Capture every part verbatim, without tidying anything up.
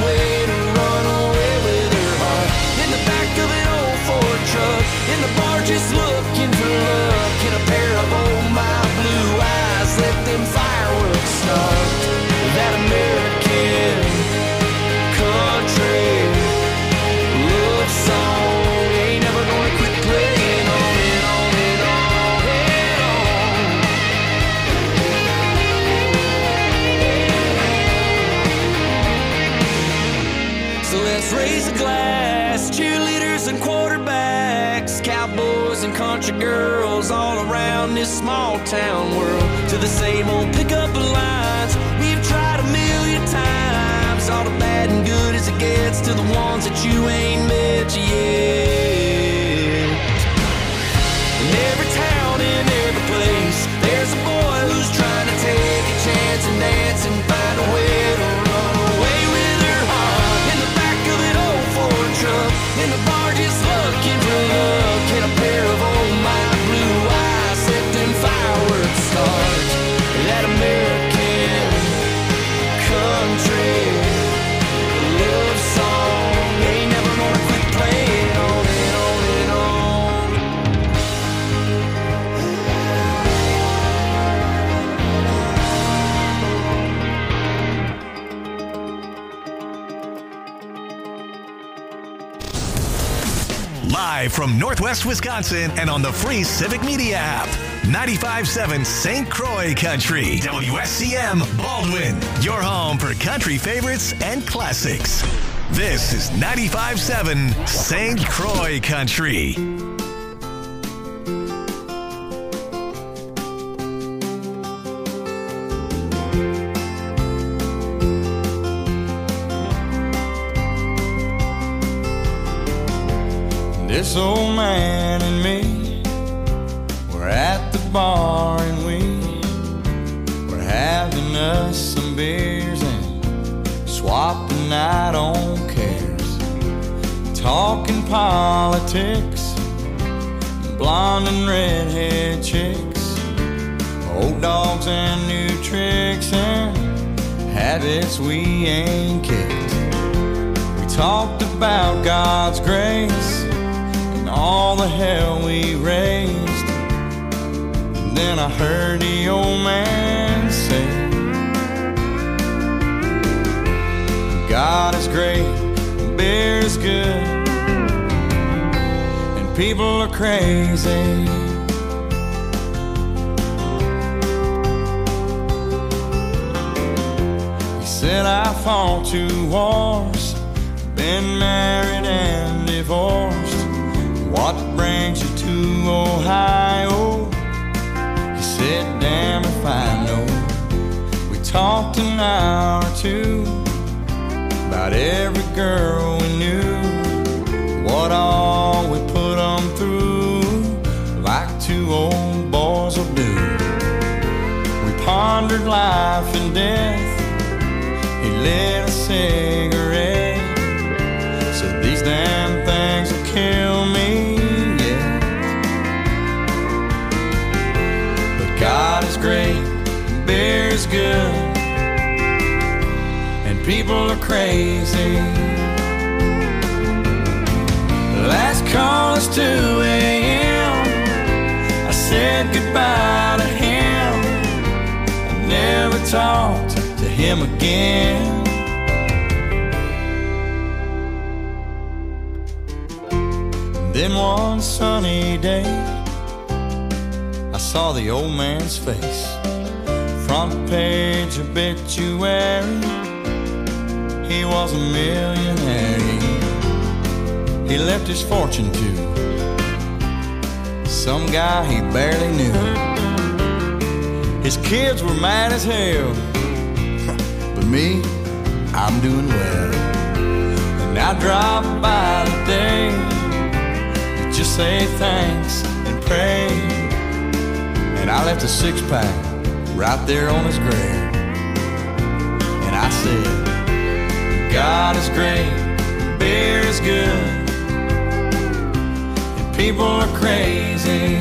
way to run away with her heart. In the back of an old Ford truck, in the bar just looking for luck, in a pair of oh my blue eyes, let them fireworks start. That American country love song ain't never gonna quit playing on and on and on and on. So let's raise a glass, cheerleaders and quarterbacks, cowboys and country girls all around this small town world, to the same old pickup lines we've tried a million times, all the bad and good as it gets, to the ones that you ain't met yet. In every town, in every place, there's a boy who's trying to take a chance and dance and find a way to run away with her heart. In the back of an old Ford truck, in the bar just looking for luck, in a pair of oh my blue eyes, let them fireworks start. That American country love song ain't never gonna quit playing on and on and on. Live from Northwest Wisconsin and on the free Civic Media app. ninety-five point seven Saint Croix Country. W S C M Baldwin. Your home for country favorites and classics. This is ninety-five point seven Saint Croix Country. This old man and me, we're at the bar and we, we're having us some beers and swapping out on cares, talking politics, blonde and redhead chicks, old dogs and new tricks and habits we ain't kicked. We talked about God's grace, all the hell we raised. And then I heard the old man say, God is great, beer is good, and people are crazy. He said I fought two wars, been married and divorced. What brings you to Ohio? He said, damn if I know. We talked an hour or two about every girl we knew, what all we put them through, like two old boys will do. We pondered life and death. He lit a cigarette, said these damn things will kill me. God is great, beer is good, and people are crazy. Last call is two a.m. I said goodbye to him. I never talked to him again. And then one sunny day, I saw the old man's face, front page obituary. He was a millionaire. He left his fortune to some guy he barely knew. His kids were mad as hell, but me, I'm doing well. And I drop by today to just say thanks and pray. And I left a six-pack right there on his grave. And I said, God is great, beer is good, and people are crazy.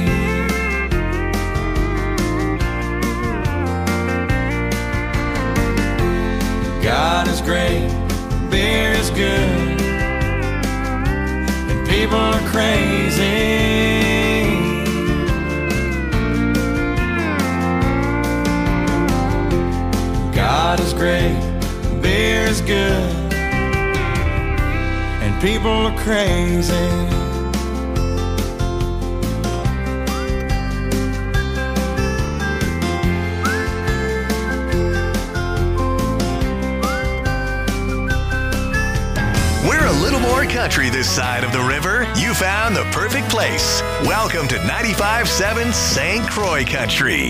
God is great, beer is good, and people are crazy. God is great, beer is good, and people are crazy. We're a little more country this side of the river. You found the perfect place. Welcome to ninety-five point seven Saint Croix Country.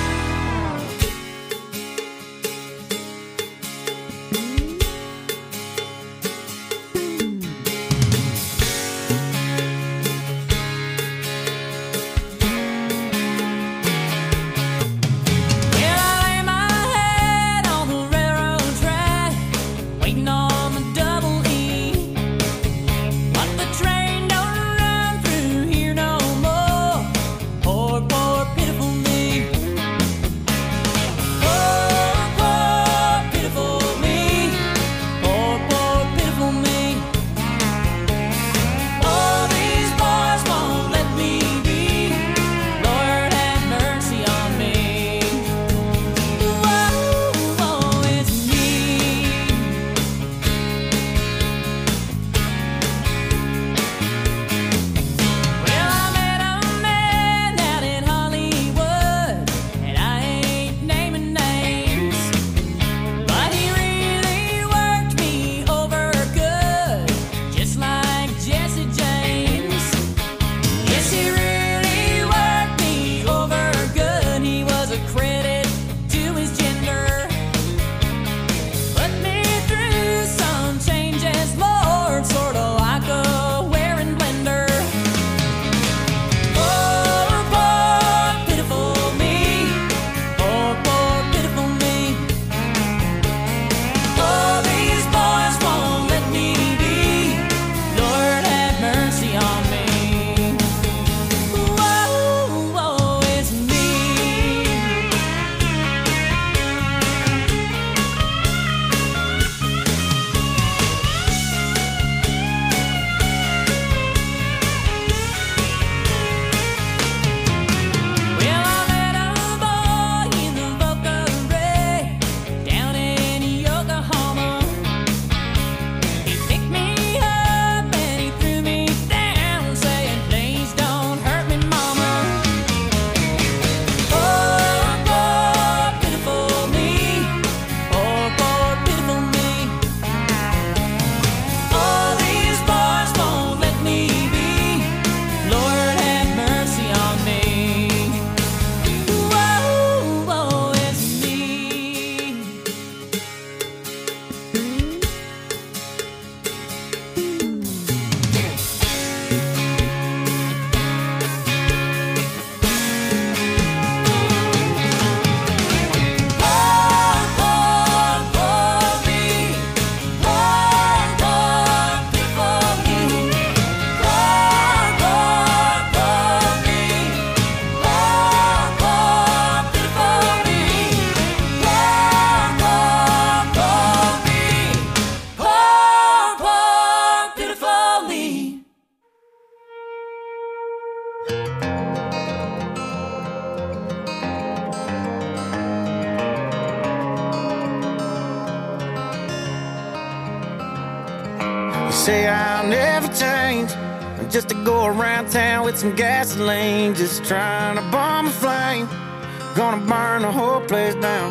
Say I'll never change, just to go around town with some gasoline, just trying to bomb a flame, gonna burn the whole place down.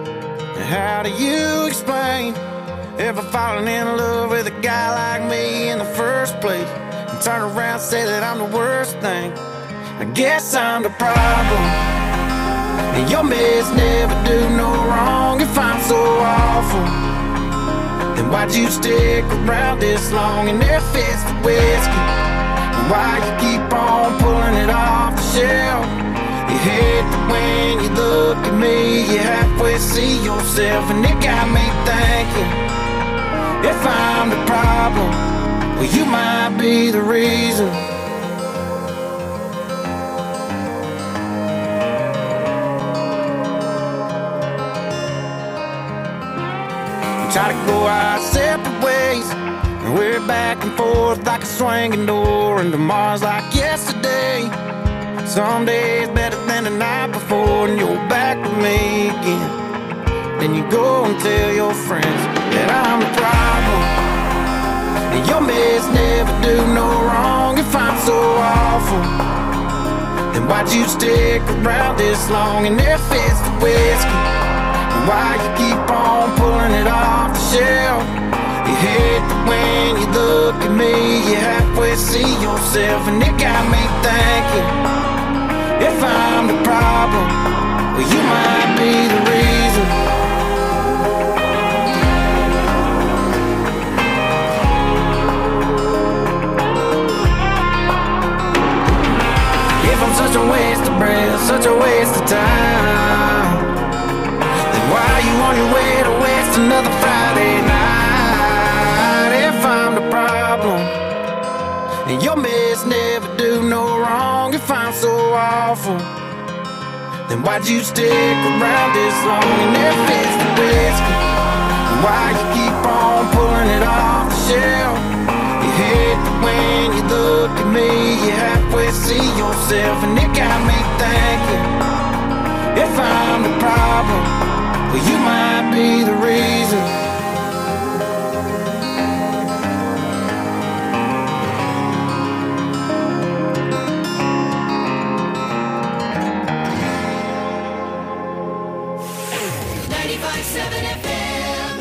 And how do you explain ever falling in love with a guy like me in the first place, and turn around and say that I'm the worst thing? I guess I'm the problem, and your mess never do no wrong. If I'm so awful, then why'd you stick around this long and there fits the whiskey? And why you keep on pulling it off the shelf? You hate that when you look at me, you halfway see yourself, and it got me thinking, if I'm the problem, well, you might be the reason. Try to go our separate ways, We're back and forth like a swinging door, and tomorrow's like yesterday. Some days better than the night before, and you're back with me again. Then you go and tell your friends that I'm the problem, and your mess never do no wrong. If I'm so awful, then why'd you stick around this long? And if it's the whiskey, then why you keep on pulling it off the shelf? You hate that when you look at me, you halfway see yourself, and it got me thinking, if I'm the problem, well, you might be the reason. If I'm such a waste of breath, such a waste of time, then why are you on your way to waste another Friday night? If I'm the problem, and your mess never do no wrong. If I'm so awful, then why'd you stick around this long? And if it's the whiskey, then why you keep on pulling it off the shelf? You hate that when you look at me, you halfway see yourself, and it got me thinking, if I'm the problem, well, you might be the reason. ninety-five point seven F M.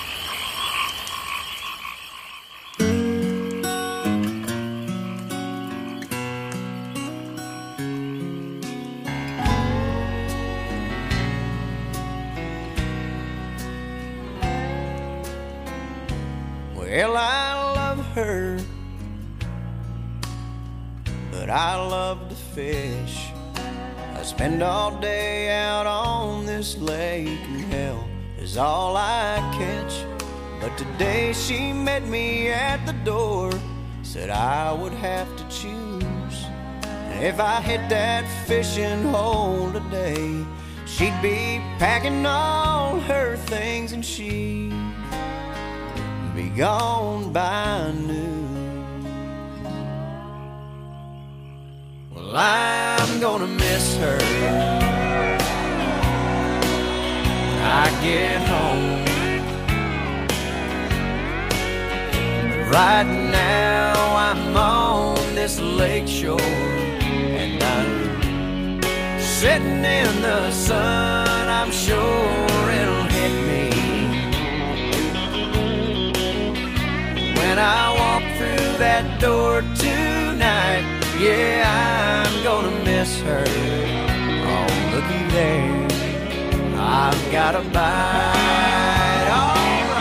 Well, I love her, but I love to fish. I spend all day out on this lake, and hell is all I catch. But today she met me at the door, said I would have to choose. And if I hit that fishing hole today, she'd be packing all her things and she'd be gone by noon. Well, I'm gonna miss her when I get home. But right now I'm on this lake shore, and I'm sitting in the sun. I'm sure it'll hit me when I walk through that door tonight. Yeah, I'm gonna miss her. Oh, looky there, I've got a bite. All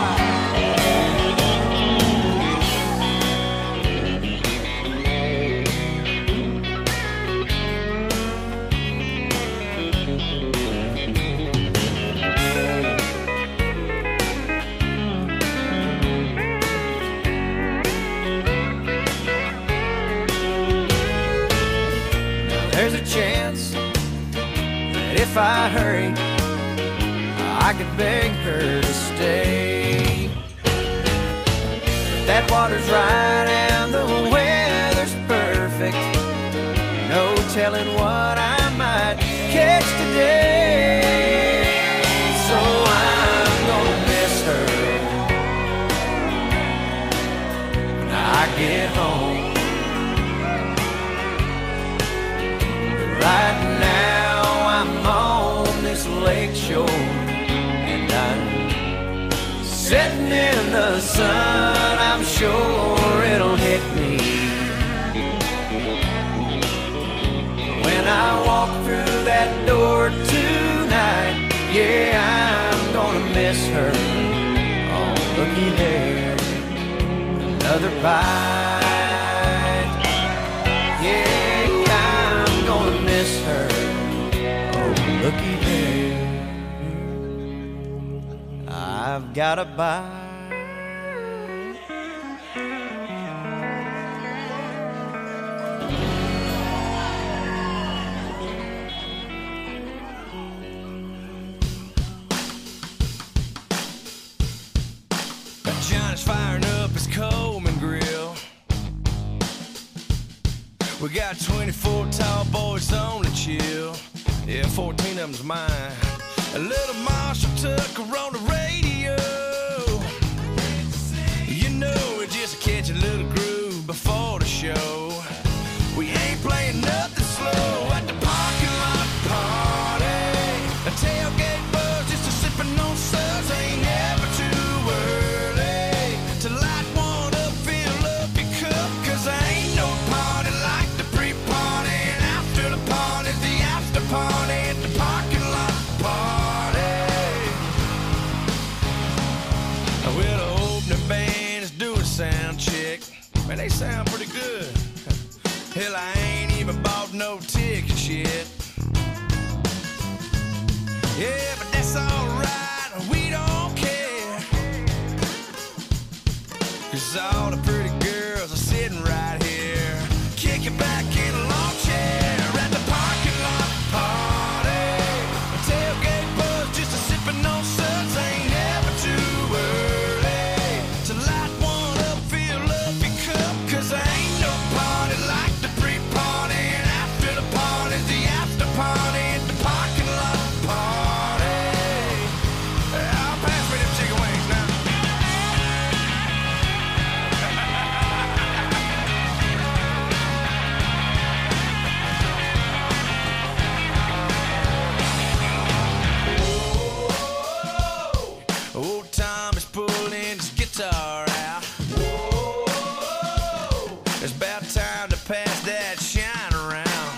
there's a chance that if I hurry, I could beg her to stay. But that water's right and the weather's perfect. No telling what I might catch today. So I'm gonna miss her when I get home. Right now I'm on this lake shore, and I'm sitting in the sun. I'm sure it'll hit me when I walk through that door tonight. Yeah, I'm gonna miss her. Oh, looky there, another bite. Yeah, I'm gonna miss her. Oh, looky there, I've got a bite. John's firing up his coal, We got twenty-four tall boys on the chill. Yeah, fourteen of them's mine. A little Marshall Tucker on the radio. You know, we just catch a little groove before the show. We ain't playing nothing slow at the parking lot party. A tailgate buzz, just a sipping on suds. Ain't never too early to light one up, fill up your cup. Cause there ain't no party like the pre-party. And after the party's the after party at the parking lot party. Well, the opening band is doing sound check. Man, they sound pretty good. Hell, I ain't even bought no tickets yet. Yeah, but that's alright, we don't care. Cause all the pretty girls are sitting right here, kicking back in a lawn chair at the parking lot party. A tailgate buzz, just a sipping on suds. Ain't never too early to light one up, fill up your cup. Cause there ain't no party like the pre-party. And after the party's the after party at the parking lot party. I'll pass me them chicken wings now. Old Tom is pulling his guitar out. It's about time to pass that shine around.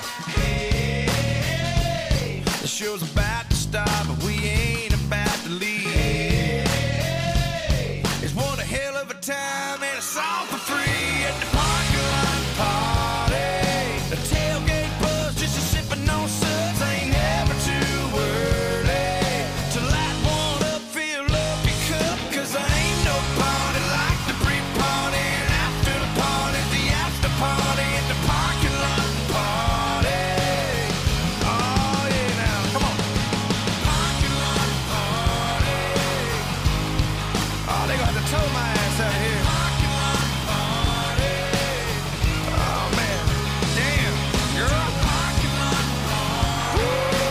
The show's about to start, but we ain't about to leave. It's one a hell of a time and it's all for free at the parking lot party. The tailgate buzz, just a sipping on suds. Ain't never too early to light one up, fill up your cup. Cause there ain't no party like the pre-party. And after the party's the after party at the parking lot party. Oh yeah, now come on. Parking lot party. Oh, they gonna have to tow my ass out here. Parking lot party. Oh man, damn, girl. Parking lot party.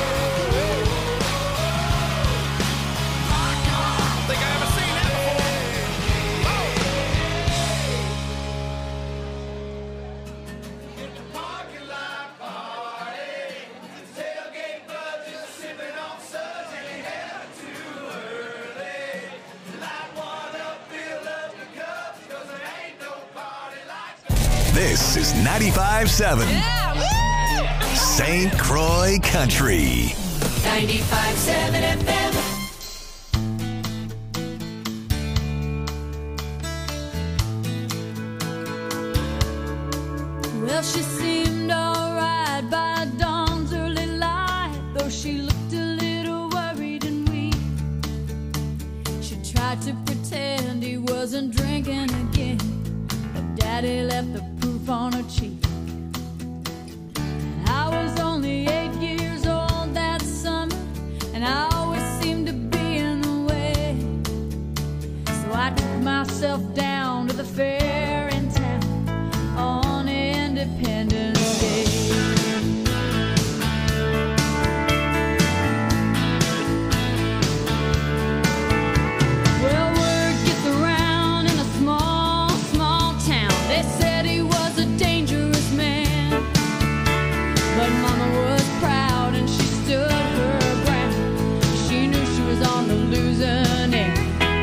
Parking lot. I don't think I ever seen that before. At the parking lot party, the tailgate buzz, just sipping on suds. Ain't never too early. Light one up, fill up the cups. Cause there ain't no party like the This is ninety-five seven Saint Croix Country. ninety-five seven F M. Well, she seemed alright by dawn's early light, though she looked a little worried and weak. She tried to pretend he wasn't drinking again, but Daddy left the proof on her cheek. And I was only eight years old that summer, and I always seemed to be in the way. So I took myself down to the fair in town on Independence Day. Well, word gets around in a small, small town. They said he was a dangerous man, but Mama was proud and she stood her ground. She knew she was on the losing end.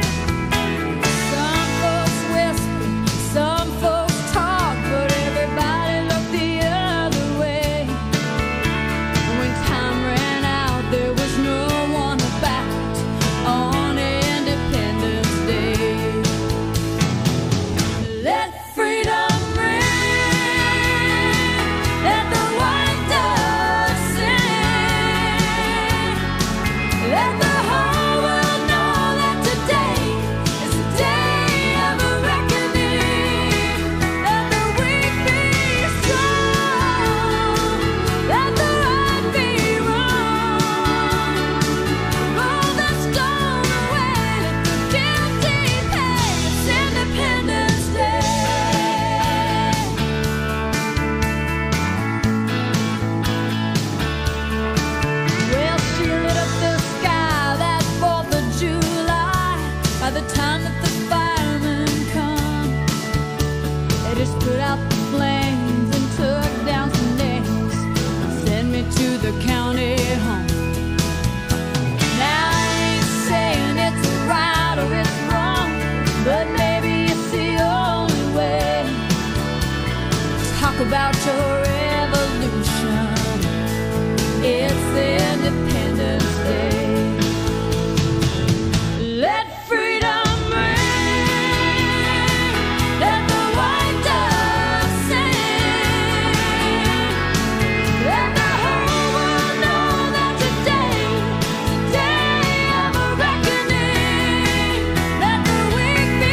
Some folks whispered, some folks talked, but everybody looked the other way. And when time ran out, there was no one about on Independence Day. Let freedom ring, let the white dove sing, let the whole world know that today is a day of a reckoning. Let the weak be strong, let the right be wrong. Roll the stone away, let the guilty pay. It's Independence Day. Custer County home. Now I ain't saying it's right or it's wrong, but maybe it's the only way. Talk about your revolution. It's Independence Day. Let freedom ring. Let the white dove sing. Let the whole world know that today, today of a reckoning. Let the weak be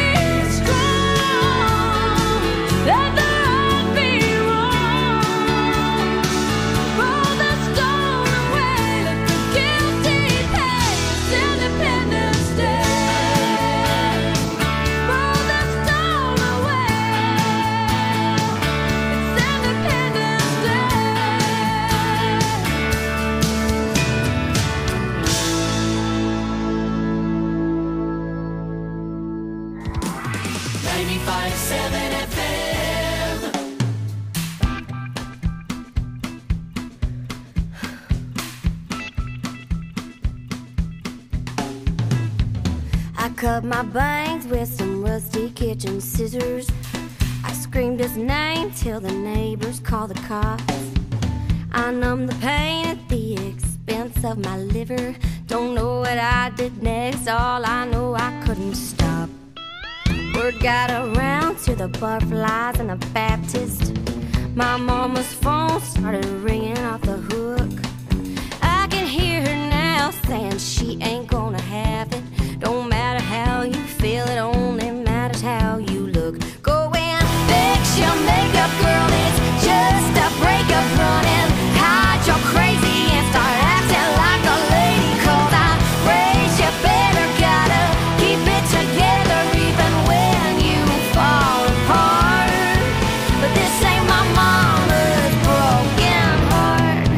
strong. Let the right be wrong. Roll the stone away. Let the guilty pay. It's Independence Day. Roll the stone away. It's Independence Day. ninety-five seven F M. I cut my bangs with some rusty kitchen scissors. I screamed his name till the neighbors called the cops. I numbed the pain at the expense of my liver. Don't know what I did next, all I know I couldn't stop. Word got around to the Barflies and the Baptist. My mama's phone started ringing off the hook. I can hear her now saying she ain't gonna have it. Don't matter how you feel, it only matters how you look. Go and fix your makeup, girl, it's just a breakup. Running, hide your crazy and start acting like a lady. Cause I raised you better, gotta keep it together even when you fall apart. But this ain't my mama's broken heart.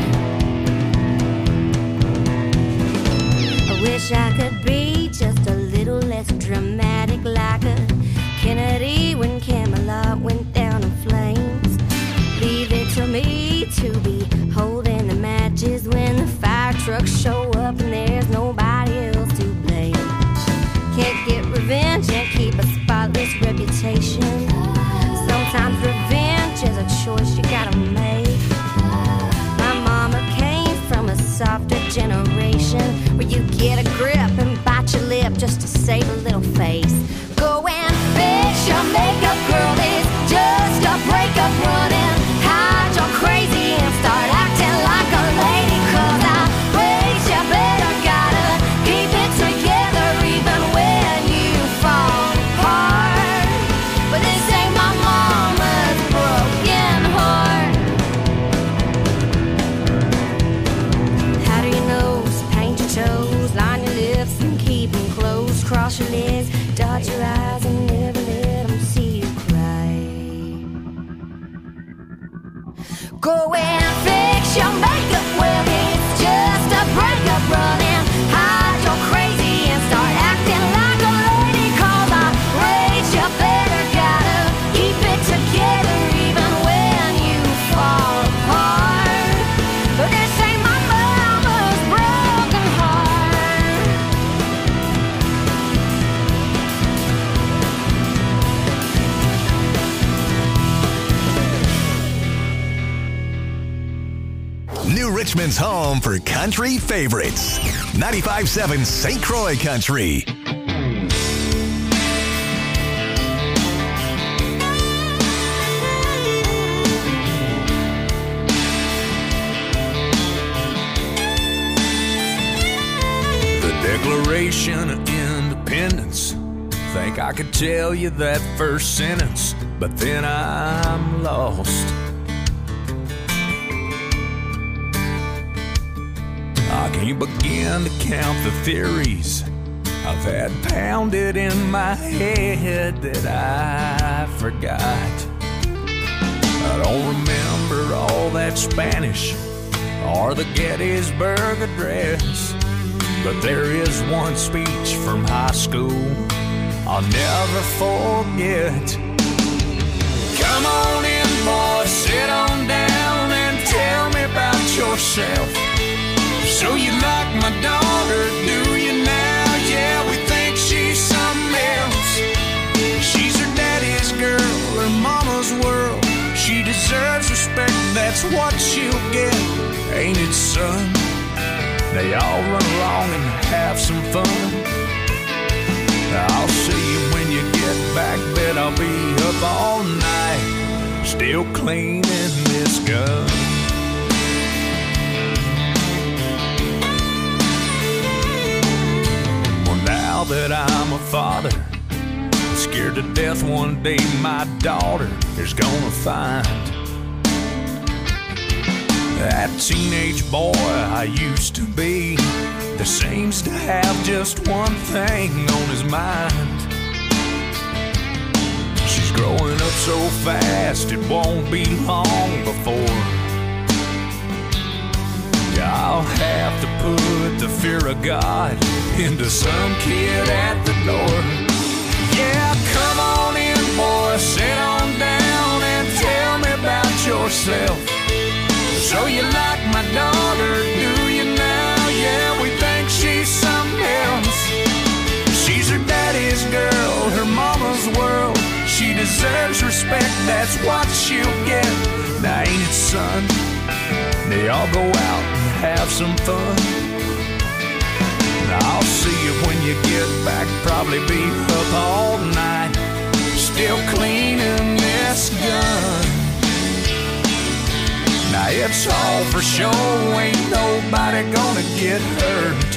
I wish I could be just a little less dramatic, like a Kennedy when Camelot went down in flames. Leave it to me to be holding the matches when the fire trucks show up and there's nobody else to blame. Can't get revenge and keep a spotless reputation. Sometimes revenge is a choice you gotta make. My mama came from a softer generation where you get a grip and bite your lip just to save a little face. Go and fix your makeup, girl, it's just a breakup. Running, hide your crazy and start acting like a lady. Cause I raised you better, gotta keep it together even when you fall apart. But this ain't my mama's broken heart. How do you nose, paint your toes, line your lips and keep them closed. Cross your legs, dot your eyes and never let them see you cry. Go and fix your makeup, well it's just a breakup. Running, hide your crazy and start acting like a lady. Cause I raised you better, gotta keep it together even when you fall apart. But this ain't my mama's broken heart. New Richmond's home for country favorites. ninety-five point seven Saint Croix Country. The Declaration of Independence. Think I could tell you that first sentence, but then I'm lost. I can't begin to count the theories I've had pounded in my head that I forgot. I don't remember all that Spanish or the Gettysburg Address, but there is one speech from high school I'll never forget. Come on in, boys, sit on down and tell me about yourself. mama's world. She deserves respect, that's what she'll get. Ain't it, son? They all run along and have some fun. I'll see you when you get back, bet I'll be up all night, still cleaning this gun. Well, now that I'm a father, I'm scared to death one day my daughter is gonna find that teenage boy I used to be that seems to have just one thing on his mind. She's growing up so fast it won't be long before I'll have to put the fear of God into some kid at the door. Yeah, come on in, boy, sit on down and tell me about yourself. So you like my daughter, do you now? Yeah, we think she's something else. She's her daddy's girl, her mama's world. She deserves respect, that's what she'll get. Now ain't it, son? They all go out and have some fun. Now I'll see you when you get back, probably be up all night, still cleaning this gun. Now it's all for show, ain't nobody gonna get hurt.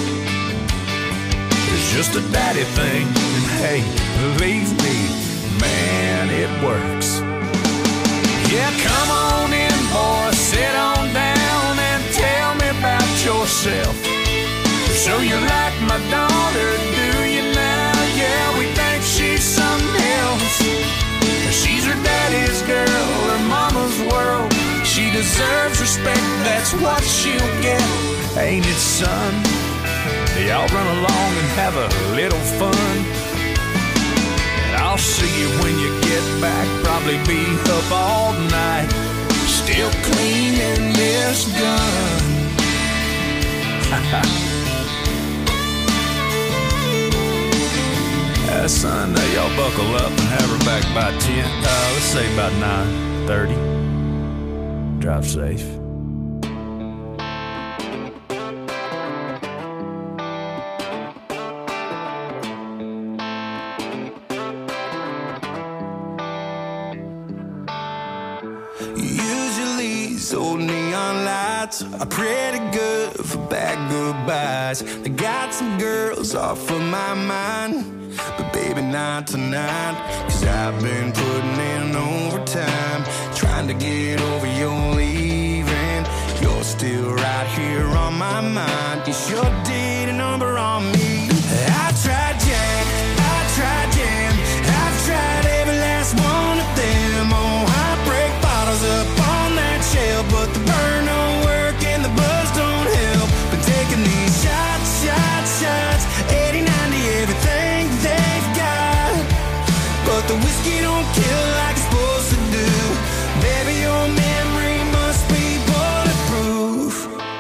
It's just a daddy thing, and hey, believe me, man, it works. Yeah, come on in, boy, sit on down and tell me about yourself. So you like my daughter, do you now? Yeah, we think she's something else. She's her daddy's girl, her mama's world. She deserves respect, that's what she'll get. Ain't it, son? They all run along and have a little fun. And I'll see you when you get back, probably be up all night, still cleaning this gun. uh, son, now y'all buckle up and have her back by ten. Uh, let's say about nine thirty. Drive safe. Usually these old neon lights are pretty good for bad goodbyes. They got some girls off of my mind, but baby not tonight. Cause I've been putting in overtime, trying to get over your leaving. You're still right here on my mind. You sure did a number on me. I tried Jack, I tried Jam, I've tried every last one of them. Oh, heartbreak bottles up on that shelf, but the burn don't work and the buzz don't help. Been taking these shots, shots, shots, eighty, ninety, everything they've got, but the whiskey don't kill like it's supposed to do. Baby, your memory must be bulletproof.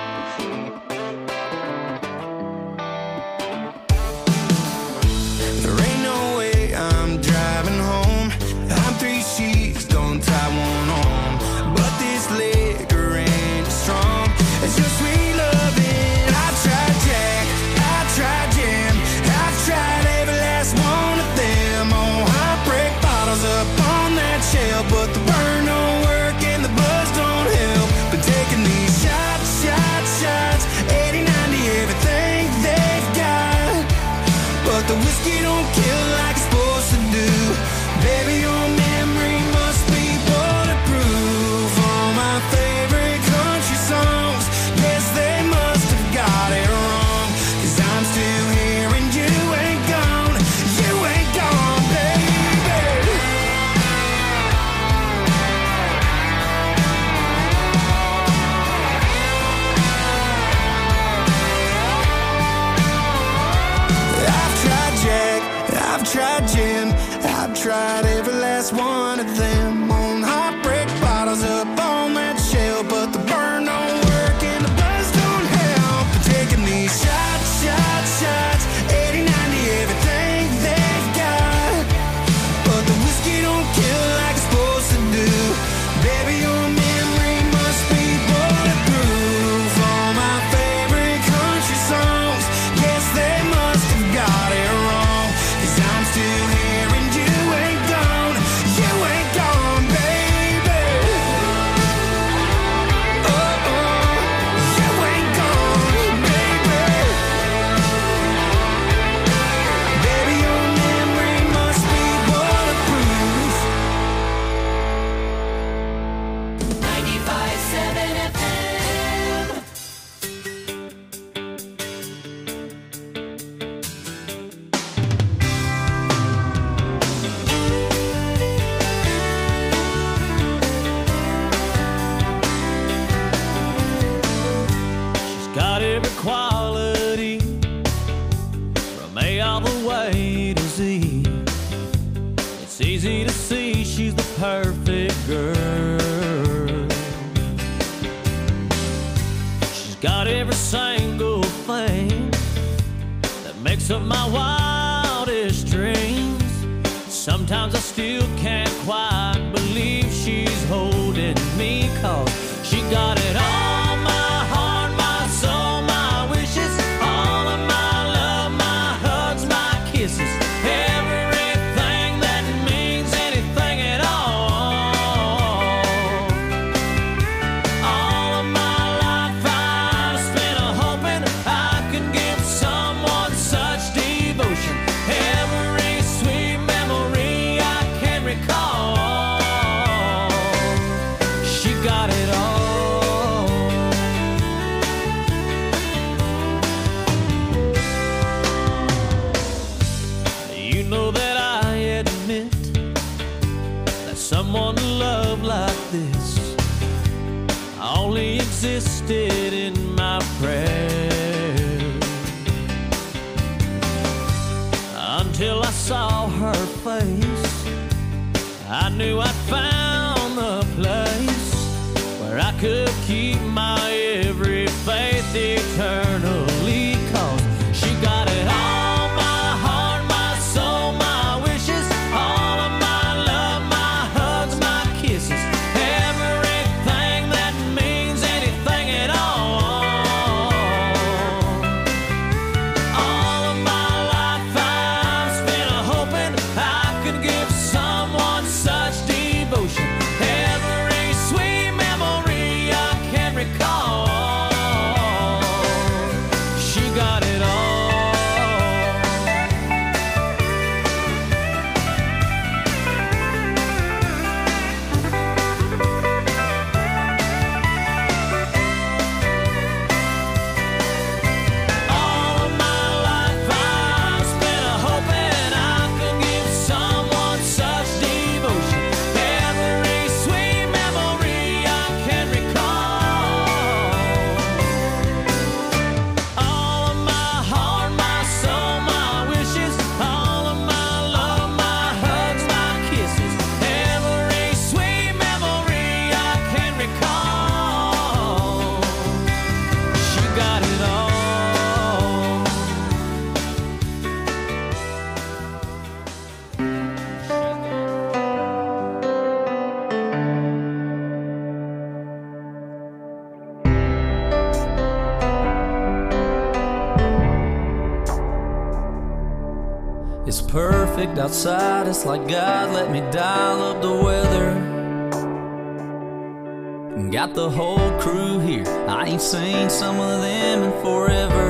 There ain't no way I'm driving home. I'm three sheets, don't tie one on, but this liquor ain't as strong as your sweet loving. I tried Jack, I tried Jam, I've tried every last one of them. Oh, heartbreak bottles up on that shelf, but the burn don't work and the buzz don't help. Been taking these shots, shots, shots, eighty, ninety, everything they've got, but the whiskey don't kill like it's supposed to do. Baby, your memory must be bulletproof. All my favorite country songs, yes, they must have got it wrong. Cause I'm still here and you ain't gone, you ain't gone, baby. I've tried Jack, I've tried Jim, I've tried every last one of them. On heartbreak bottles up on that shelf, but the burn don't work and the buzz don't help. Been taking these shots, shots, shots, eighty, ninety, everything they've got, but the whiskey don't kill like it's supposed me she's the perfect girl. She's got every single thing that makes up my wildest dreams. Sometimes I still can't quite believe she's holding me, 'cause she got it all, my heart, my soul, my wishes, all of my love, my hugs, my kisses, everything that means anything at all. All of my life I've spent a hoping I could give someone such devotion. Every sweet memory I can recall, she got it all. You know that I admit that someone to love like this only existed in my prayers, until I saw her face. I knew I'd found the place where I could keep my every faith eternally, 'cause she got it all, my heart, my soul, my wishes, all of my love, my hugs, my kisses, everything that means anything at all. All of my life I've spent a hoping I could give someone such devotion. Every sweet memory I can recall, she got it all. All of my life I've spent a hoping I could give someone such devotion. Every sweet memory I can recall. All of my heart, my soul, my wishes, all of my love, my hugs, my kisses, every sweet memory I can recall. She got it all. It's perfect outside, it's like God let me dial up the weather. Got the whole crew here, I ain't seen some of them in forever.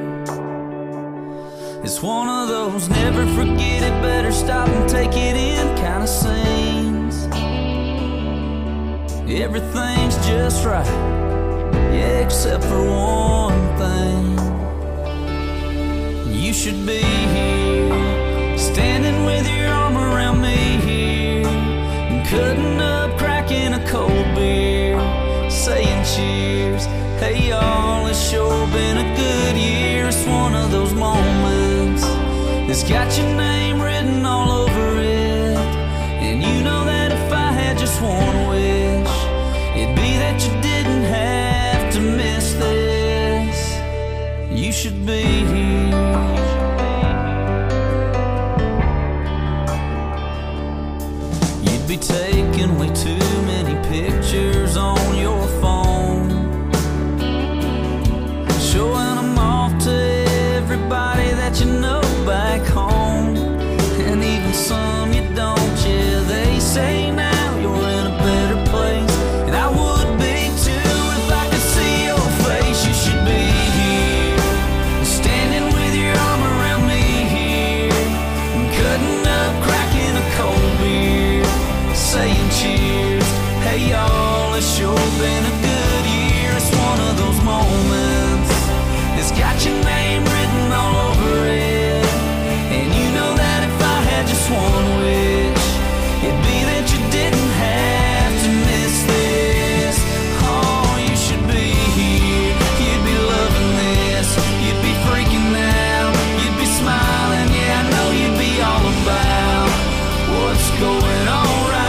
It's one of those never forget it, better stop and take it in kind of scenes. Everything's just right, yeah, except for one thing. You should be here, standing with your arm around me here, cutting up, cracking a cold beer, saying cheers. Hey y'all, it's sure been a good year. It's one of those moments that's got your name written all over it. And you know that if I had just one wish, it'd be that you didn't have to miss this. You should be here. You'd be taking way too many pictures on your phone, showing them off to everybody that you know back home, and even some you don't. Yeah, they say now you're in a better place, and I would be too if I could see your face. You should be here, standing with your arm around me here, cutting up, cracking a cold beer, saying cheers. Hey y'all, it's sure been a good year. It's one of those moments that's got your name written all over it. And you know that if I had just one wish, it'd be that you didn't have to miss this. Oh, you should be here, you'd be loving this, you'd be freaking out, you'd be smiling. Yeah, I know you'd be all about what's going on right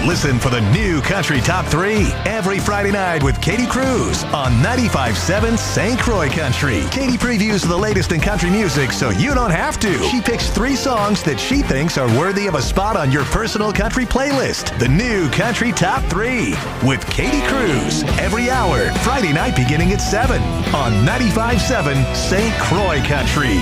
Listen for the new Country Top three every Friday night with Katie Cruz on ninety-five point seven Saint Croix Country. Katie previews the latest in country music so you don't have to. She picks three songs that she thinks are worthy of a spot on your personal country playlist. The new Country Top three with Katie Cruz every hour, Friday night beginning at seven on ninety-five point seven Saint Croix Country.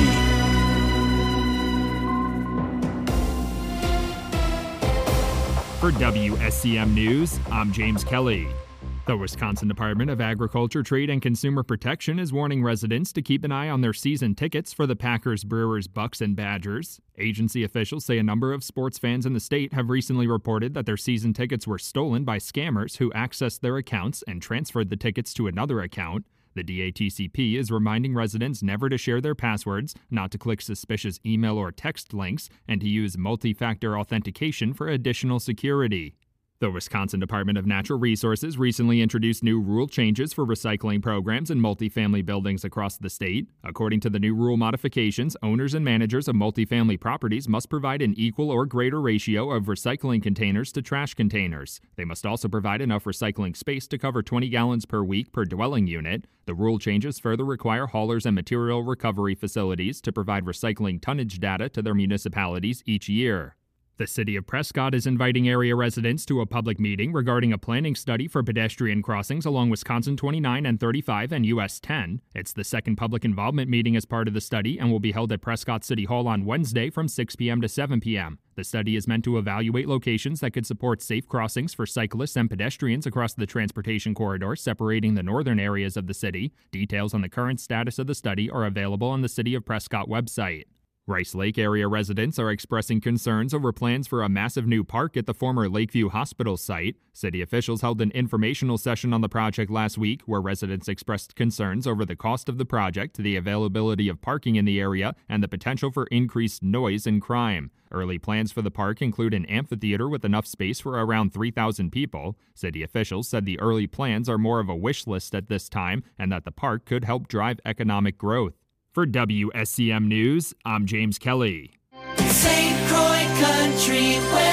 For W S C M News, I'm James Kelly. The Wisconsin Department of Agriculture, Trade, and Consumer Protection is warning residents to keep an eye on their season tickets for the Packers, Brewers, Bucks, and Badgers. Agency officials say a number of sports fans in the state have recently reported that their season tickets were stolen by scammers who accessed their accounts and transferred the tickets to another account. The D A T C P is reminding residents never to share their passwords, not to click suspicious email or text links, and to use multi-factor authentication for additional security. The Wisconsin Department of Natural Resources recently introduced new rule changes for recycling programs in multifamily buildings across the state. According to the new rule modifications, owners and managers of multifamily properties must provide an equal or greater ratio of recycling containers to trash containers. They must also provide enough recycling space to cover twenty gallons per week per dwelling unit. The rule changes further require haulers and material recovery facilities to provide recycling tonnage data to their municipalities each year. The City of Prescott is inviting area residents to a public meeting regarding a planning study for pedestrian crossings along Wisconsin twenty-nine and thirty-five and U S ten. It's the second public involvement meeting as part of the study and will be held at Prescott City Hall on Wednesday from six p.m. to seven p.m. The study is meant to evaluate locations that could support safe crossings for cyclists and pedestrians across the transportation corridor separating the northern areas of the city. Details on the current status of the study are available on the City of Prescott website. Rice Lake area residents are expressing concerns over plans for a massive new park at the former Lakeview Hospital site. City officials held an informational session on the project last week where residents expressed concerns over the cost of the project, the availability of parking in the area, and the potential for increased noise and crime. Early plans for the park include an amphitheater with enough space for around three thousand people. City officials said the early plans are more of a wish list at this time and that the park could help drive economic growth. For W S C M News, I'm James Kelly. Saint Croix Country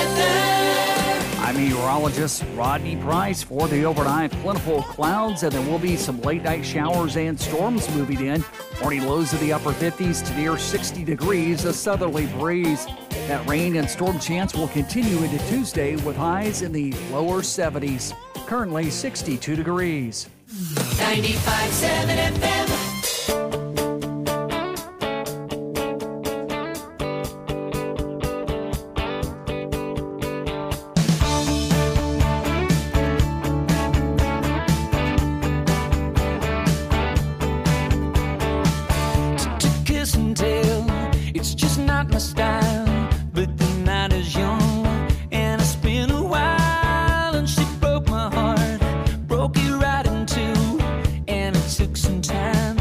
weather. I'm meteorologist Rodney Price. For the overnight, plentiful clouds, and there will be some late-night showers and storms moving in. Morning lows in the upper fifties to near sixty degrees, a southerly breeze. That rain and storm chance will continue into Tuesday with highs in the lower seventies. Currently sixty-two degrees. ninety-five point seven F M. Took some time.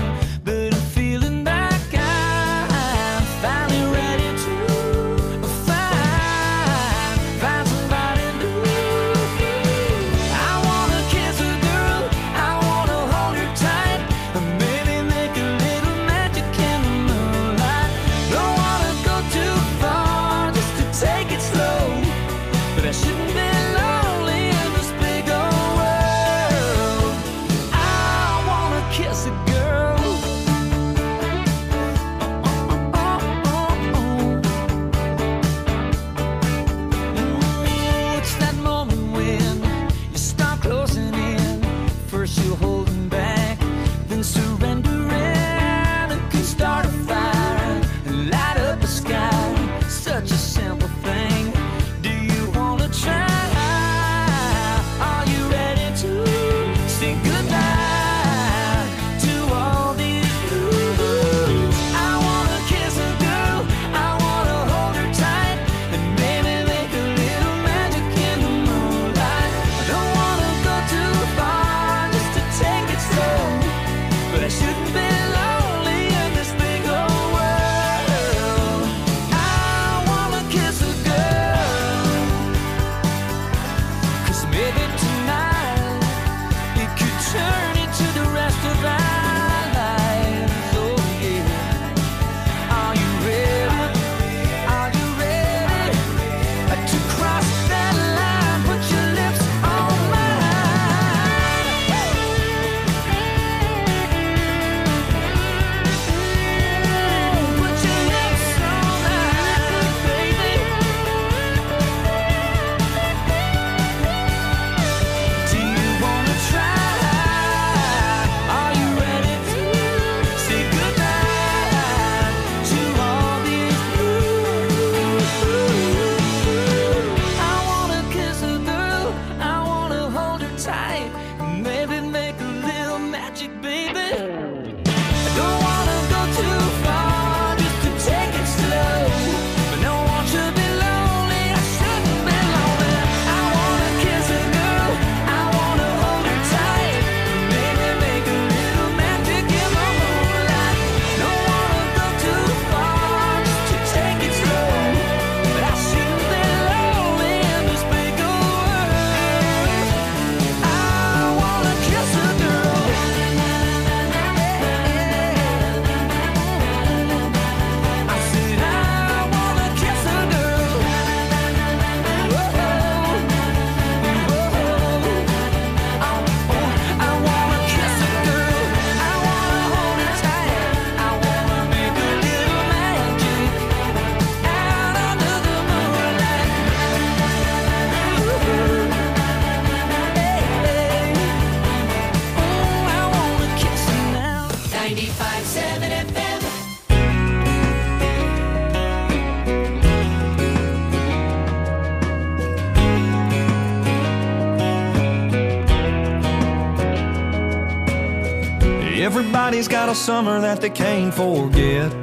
Everybody's got a summer that they can't forget.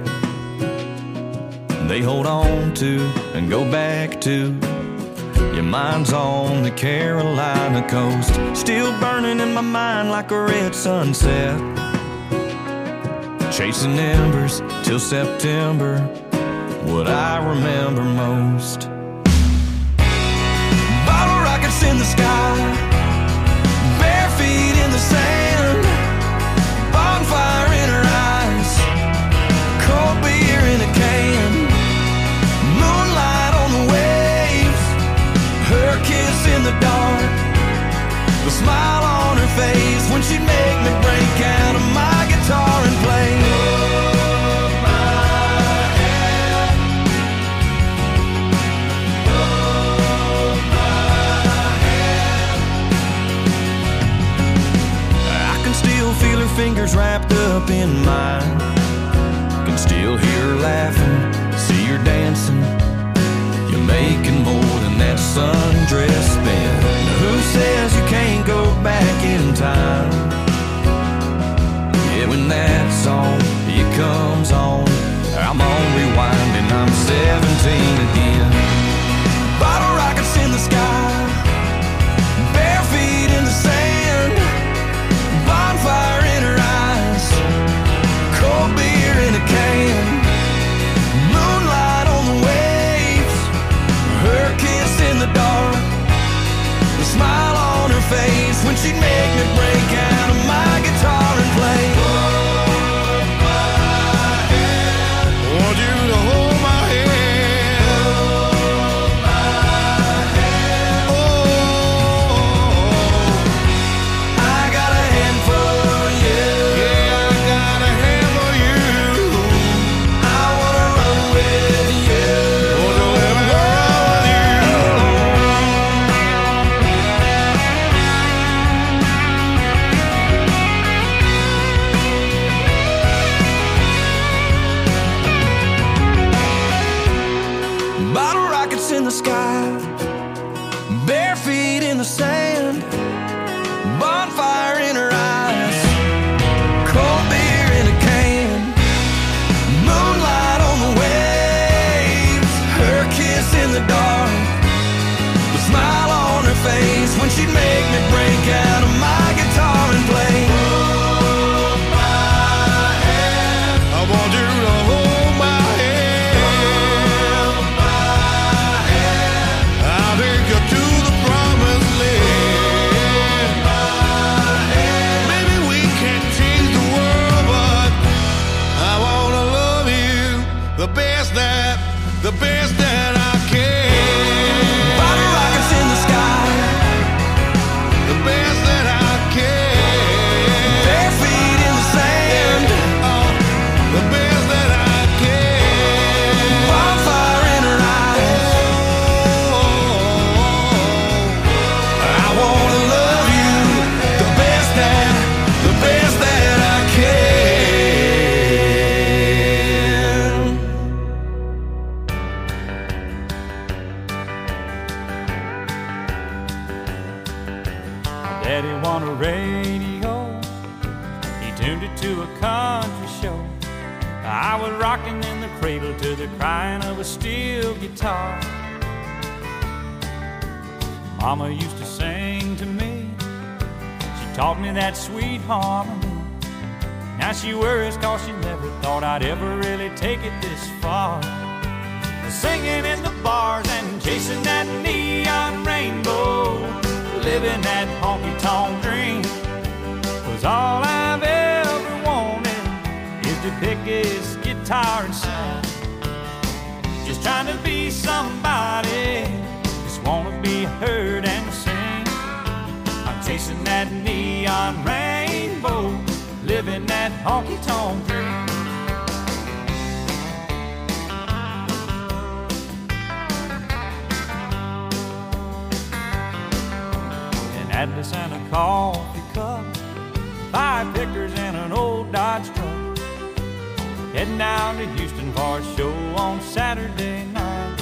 They hold on to and go back to. Your mind's on the Carolina coast, still burning in my mind like a red sunset. Chasing embers till September, what I remember most. Bottle rockets in the sky, bare feet in the sand, bonfire in her eyes, cold beer in a can, moonlight on the waves, her kiss in the dark, the smile on her face when she'd make me break out of my guitar and play. Hold my hand, hold my hand. I can still feel her fingers wrapped up in mine, can still hear her laughing, see her dancing. You're making more than that sundress spin. Who says you can't go back in time? Yeah, when that song, it comes on, I'm on rewind and I'm seventeen again. Bottle rockets in the sky, bare feet in the sand, bonfire in her eyes, cold beer in a can, moonlight on the waves, her kiss in the dark, the smile on her face when she'd make me break out of my guitar and play. Hold my hand, want you to hold my hand, hold my hand. Oh, I got a hand for you. Yeah, I got a hand for you. I wanna run with you. Wanna let me run with you. Bottle rockets in the sky, bare feet in the sand, bonfire in her eyes, cold beer in a can, moonlight on the waves, her kiss in the dark, the smile on her face when she'd make me break out of my guitar and play. Hold my hand, I want you to hold my hand, hold my hand. I'll take you to the promised land. Hold my hand. Maybe we can't change the world, but I wanna love you the best that, the best that I can. Bottle rockets in the sky, the best that I can. Bare feet in the sand, oh, the best that I can. Bonfire in her eyes, oh, I wanna love you the best that, the best that I can. Daddy won a radio, he tuned it to a country show. I was rocking in the cradle to the crying of a steel guitar. Mama used to sing to me, she taught me that sweet harmony. Now she worries cause she never thought I'd ever really take it this far. Singing in the bars and chasing that neon rainbow, living that honky-tonk dream was all I've ever wanted, is to pick his guitar and sing. Just trying to be somebody, just wanna be heard and sing. I'm chasing that neon rainbow, living that honky-tonk dream. Atlas and a coffee cup, five pickers and an old Dodge truck, heading down to Houston for a show on Saturday night.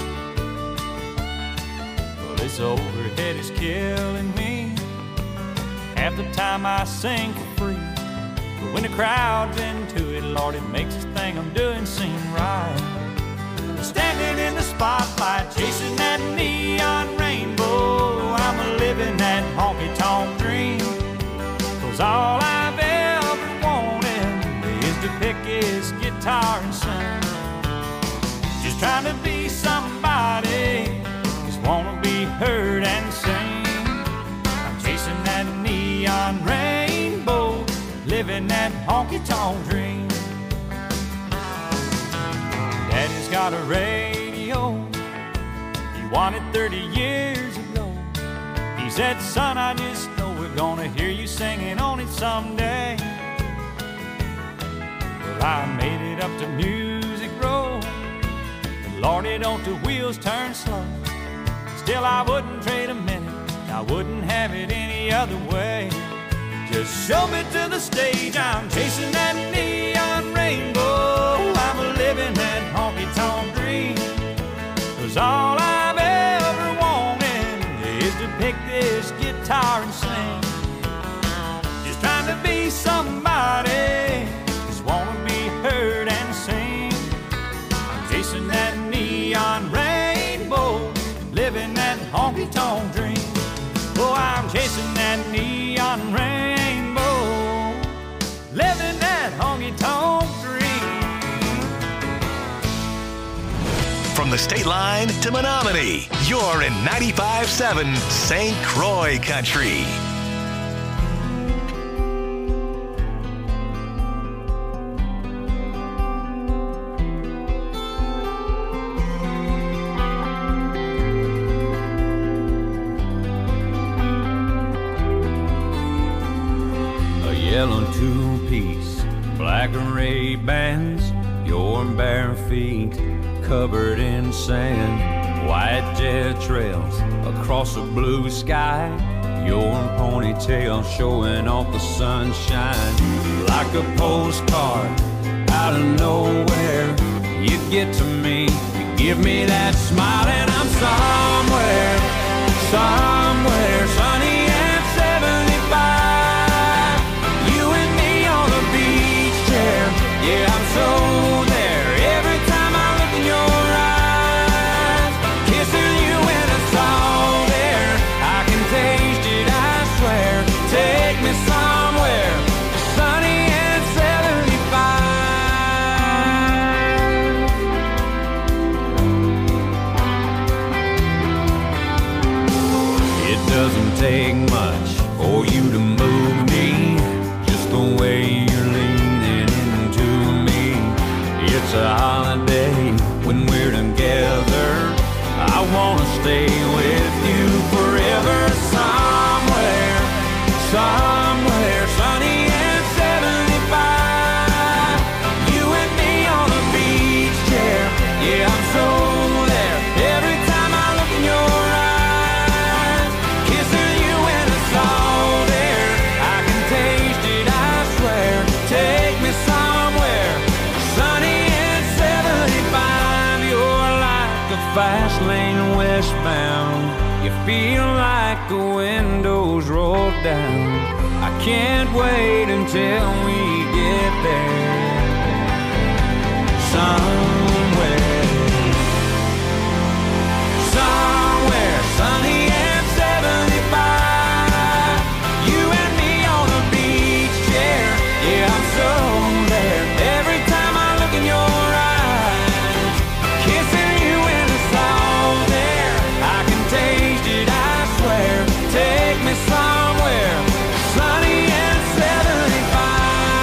Well, this overhead is killing me. Half the time I sing for free, But when the crowd's into it, Lord, it makes this thing I'm doing seem right. Standing in the spotlight, chasing that neon rainbow, I'm a living that honky-tonk dream. 'Cause all I've ever wanted is to pick his guitar and sing. Just trying to be somebody, just wanna be heard and seen. I'm chasing that neon rainbow, living that honky-tonk dream. Daddy's got a radio he wanted thirty years ago. He said, son, I just know we're gonna hear you singing on it someday. Well, I made it up to Music Row, but Lordy, don't the wheels turn slow. Still, I wouldn't trade a minute, I wouldn't have it any other way. Just show me to the stage, I'm chasing that neon rainbow, I'm a living that honky-tonk dream. 'Cause all I've ever wanted is to pick this guitar and sing. Just trying to be somebody, just wanna be heard and sing. I'm chasing that neon rainbow, living that honky-tonk dream. Oh, I'm chasing that neon rainbow, living that honky-tonk dream. From the state line to Menominee, you're in ninety-five point seven Saint Croix Country. Yellow two-piece, black Ray-Bans, your bare feet covered in sand, white jet trails across a blue sky, your ponytail showing off the sunshine. Like a postcard out of nowhere, you get to me, you give me that smile, and I'm somewhere, somewhere sunny and seventy-five. Yeah, I'm so there every time I look in your eyes. Kissing you when it's all there, I can taste it, I swear. Take me somewhere sunny and seventy-five. It doesn't take much for you to move me, just the way you're leaning. It's a holiday when we're together, I wanna stay with you forever. Somewhere, somewhere sunny and seventy-five. You and me on a beach chair, yeah, I'm so there every time I look in your eyes. Kissing you when it's all there, I can taste it, I swear. Take me somewhere sunny, fast lane westbound. You feel like the windows roll down. I can't wait until we get there. Somewhere, somewhere sunny and seventy-five. You and me on a beach chair. Yeah, I'm so there every time I look in your eyes. Kissing you in there, I can taste it, I swear. Take me somewhere sunny and seventy-five.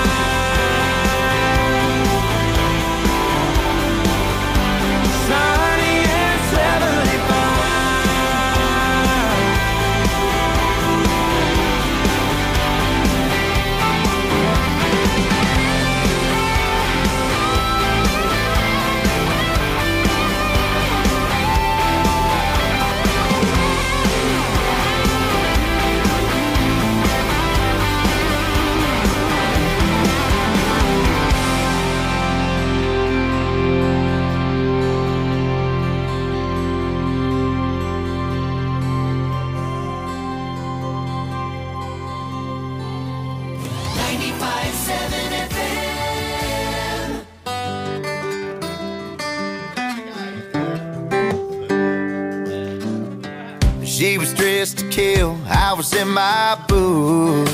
She was dressed to kill, I was in my booth.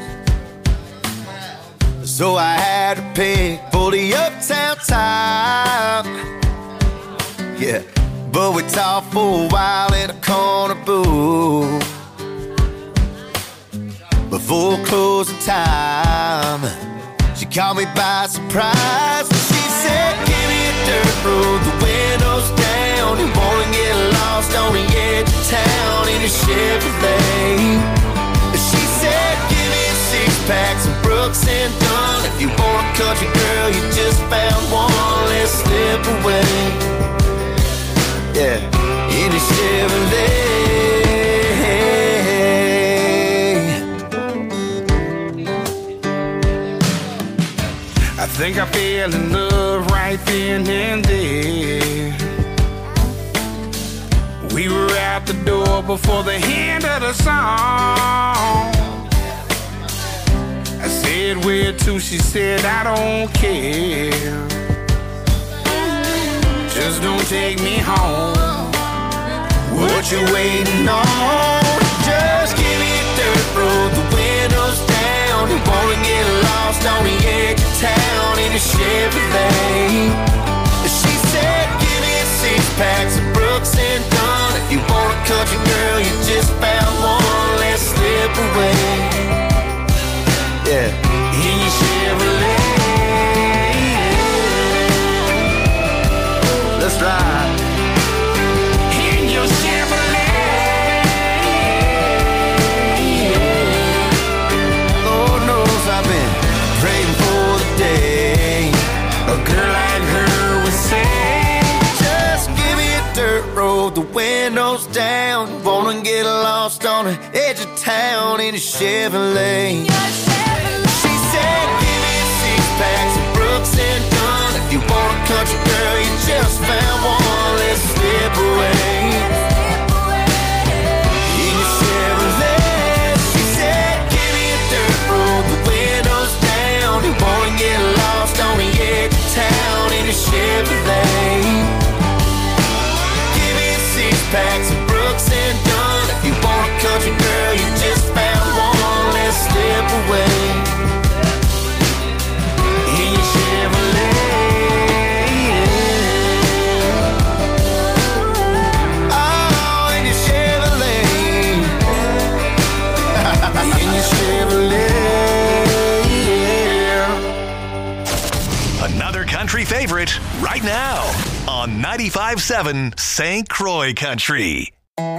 So I had to pick for the uptown top. Yeah, but we talked for a while in a corner booth. Before closing time, she caught me by surprise. She said, give me a dirt road, the windows down. You wanna get lost on the edge of town in a Chevrolet. She said, give me a six-pack, some Brooks and Dunn. If you want a country girl, you just found one. Let's slip away. Yeah, in a Chevrolet. I think I fell in love right then and there. We were out the door before the end of the song. I said, where to? She said, I don't care. Just don't take me home. What you waiting on? Just give me a dirt road, the windows down. You wanna get lost on the edge of town in a Chevrolet. She said, give me a six-pack, some Brooks and Dunn. If you want a country girl, you just found one. Let's slip away. Yeah, in your Chevrolet. Let's ride. In your Chevrolet. Lord knows I've been praying for the day a girl like her would say, just give me a dirt road, the windows down. Wanna get lost on the edge of town in a Chevrolet. She said, give me a six-pack, some Brooks and Dunn. If you want a country girl, you just found one. Let's slip away. In your Chevrolet. She said, give me a dirt road, the windows down. You wanna get lost on the edge of town in a Chevrolet. Give me a six-pack, some Brooks and Dunn. If you want a country girl, you just found one. Let's slip away. In your Chevrolet. Oh, in your Chevrolet. In your Chevrolet. Another country favorite right now on ninety-five point seven Saint Croix Country.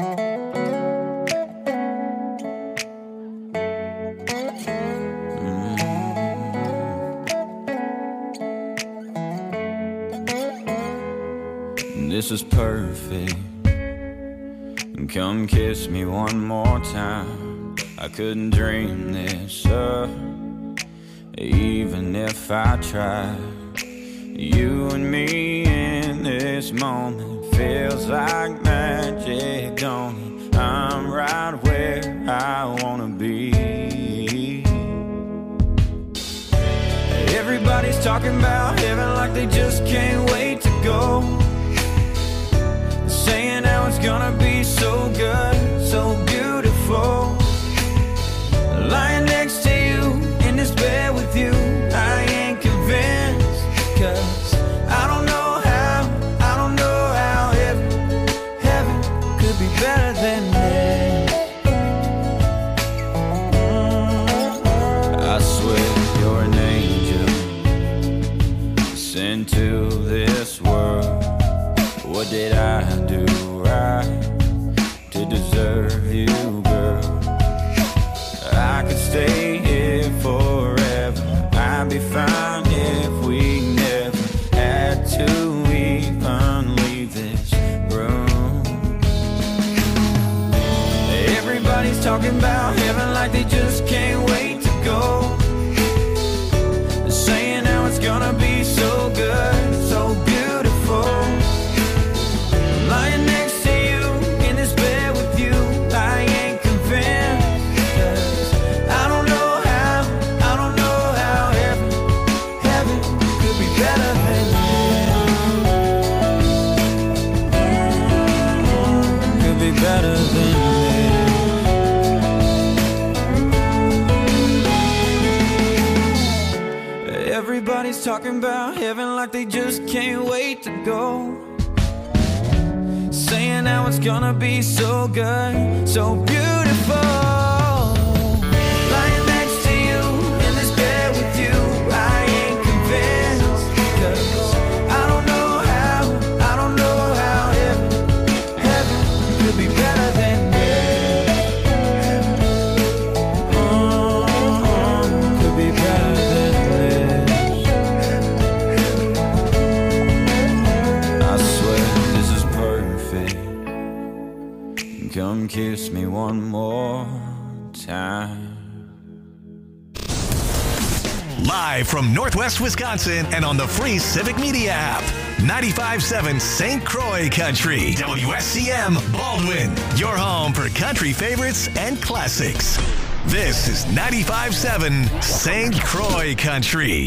This is perfect. Come kiss me one more time. I couldn't dream this up, even if I tried. You and me in this moment feels like magic, don't it? I'm right where I wanna be. Everybody's talking about heaven like they just can't wait to go. Saying how it's gonna be so good, so beautiful. Lying next to you, in this bed with you, I ain't convinced. Cause I don't know how, I don't know how heaven, heaven could be better than this. I swear you're an angel sent to this world. What did I do right to deserve you, girl? I could stay here forever. I'd be fine if we never had to even leave this room. Everybody's talking about heaven like they just can't wait to go. They're saying how it's gonna be so good, so beautiful. Lying next to you, in this bed with you, I ain't convinced. Cause I don't know how, I don't know how heaven, heaven could be better than this. Could be better than this. friends talking about heaven like they just can't wait to go. Saying how it's gonna be so good, so beautiful. Lying next to you in this bed with you, I ain't convinced. 'Cause I don't know how, I don't know how heaven, heaven could be better than this. Oh, could be better than this. I swear this is perfect. Come kiss me one more time. Live from Northwest Wisconsin and on the free Civic Media app. ninety-five point seven Saint Croix Country. W S C M Baldwin. Your home for country favorites and classics. This is ninety-five point seven Saint Croix Country.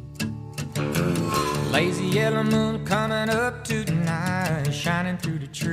Lazy yellow moon coming up tonight, shining through the trees.